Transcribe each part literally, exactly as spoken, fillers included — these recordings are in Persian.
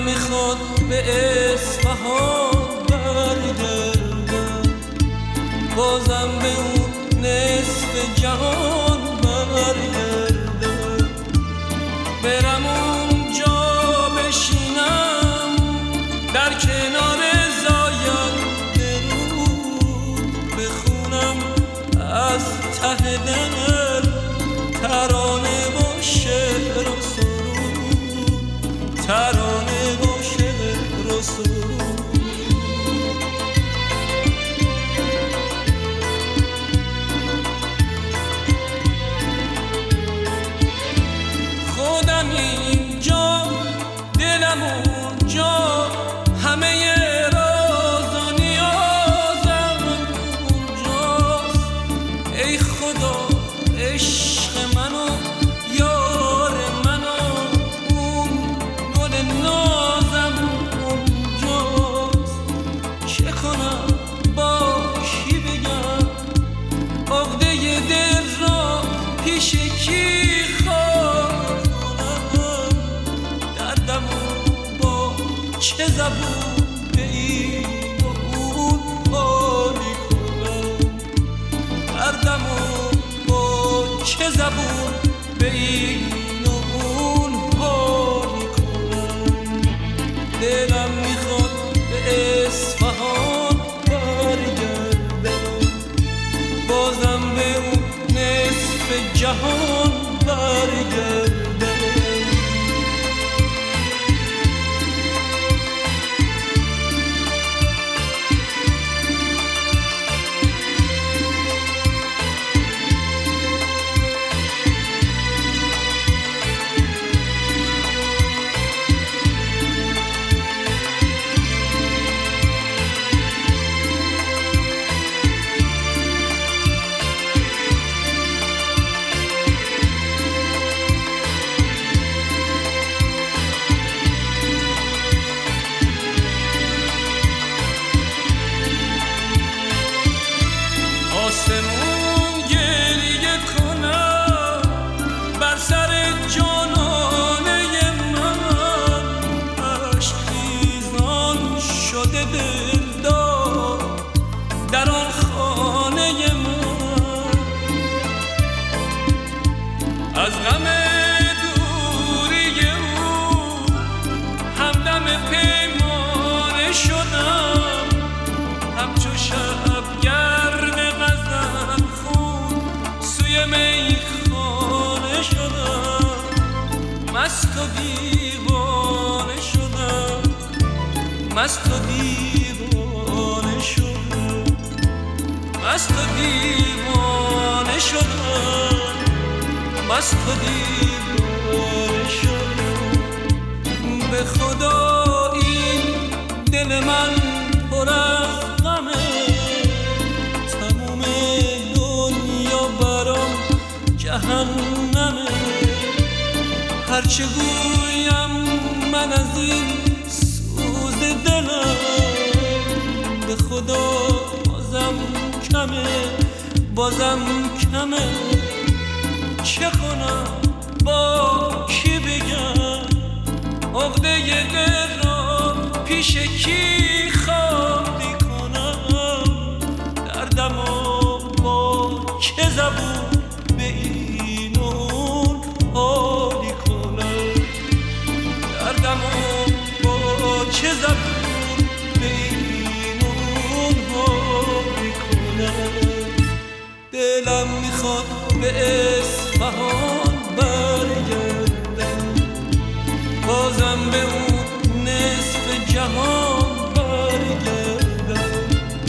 میخواد به اصفهان برگردم، بازم به اون نصف جهان برگردم، برم اونجا بشینم در کنار زاینده رود، بخونم از ته دل ترانه و شعر و سرود، ترانه و شعر و سرود. خودم اینجا دلم اونجا، همه راز و نیازم اونجاست. ای خدا عشق منو یار منو، اون گل نازم اونجاست. چه کنم با کی بگم عقده دل را پیش کی خواهد کنم، دردمو با چه زبون به این و اون حالی کنم، دردمو چه زبون به این و اون حالی کنم. دلم میخواد به اصفهان برگردم، بازم به اون نصف جهان برگردم. آسمون گریه کنم بر سر جانانه من، عشق خیزان شده دلدار در آن خانه من. از غم دوری او همدم پیمانه شدم، همچو شبگرد غزل خون سوی میخانه شدم، مست و دیوانه شدم، مست و دیوانه شدم، مست و دیوانه شدم، مست و دیوانه شدم. به خدا این دل من پر از غمه، تموم دنیا برام جهنمه. هرچه گویم من از این سوز دلم، به خدا بازم کمه، بازم کمه. چه کنم با کی بگم عقده دل را پیش کی خالی کنم، دردمو با چه زبون به این و اون حالی کنم، دردمو با چه زبون به این و اون حالی کنم. دلم میخواد به اصفهان برگردم، بازم به اون نصف جهان برگردم،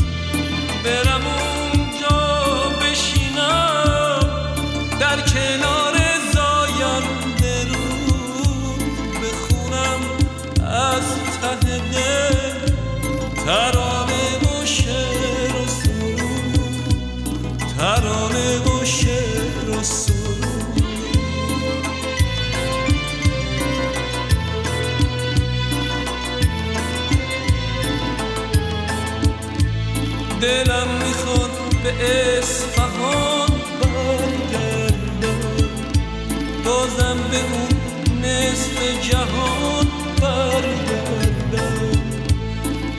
برم اونجا بشینم در کنار زاینده رود، بخونم از ته دل ترانه و شعر و سرود، ترانه و شعر و سرود. دلم میخواد به اصفهان برگردم، بازم به اون نصف جهان برگردم.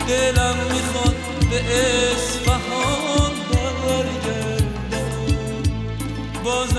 دلم میخواد به اصفهان برگردم، باز